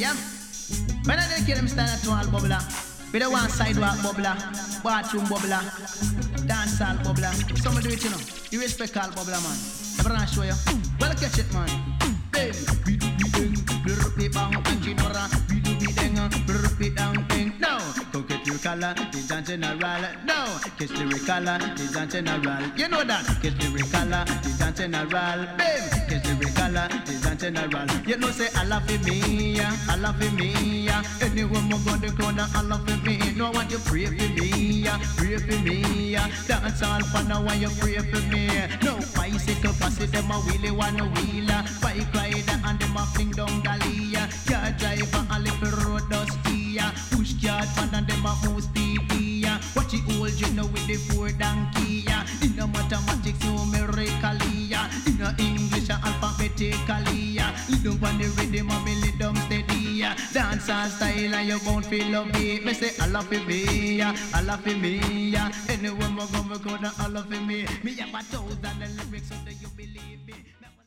Yeah. When I dedicate them stand at all bubbler. With the one sidewalk bubbler, bathroom bubbler, dancehall bubbler. Some do it, you know. You respect all bubbler, man. I'm gonna show you. Well, catch it, man. Bang, we do be ding, blur be bang, engine ora, we do be ding, blur be down ding. No, go get your color, is that general. No, kiss the color, is that general. You know that, kiss the color, is that general. Bam, kiss the color, is that general. You know say I love me, I love me. Anyone more go the crowd, I love me. No, I want you pray for me, pray for me. Dance all fun, I want you pray for me. No, bicycle pass it, them a wheelie, one a wheeler. Bike rider and them a fling down Dalia. Car driver a little road dusty. Push cart man and them a move speedy. Watch the old you know with the four donkey. In the mathematics numerically. In the English alphabetically. Lead up on the rhythm and me lead them steady. Dance and style and you won't feel love it. Me say I love me, I love me. Anyone more go me go I love me. Me have 1,000 lyrics so that you believe me.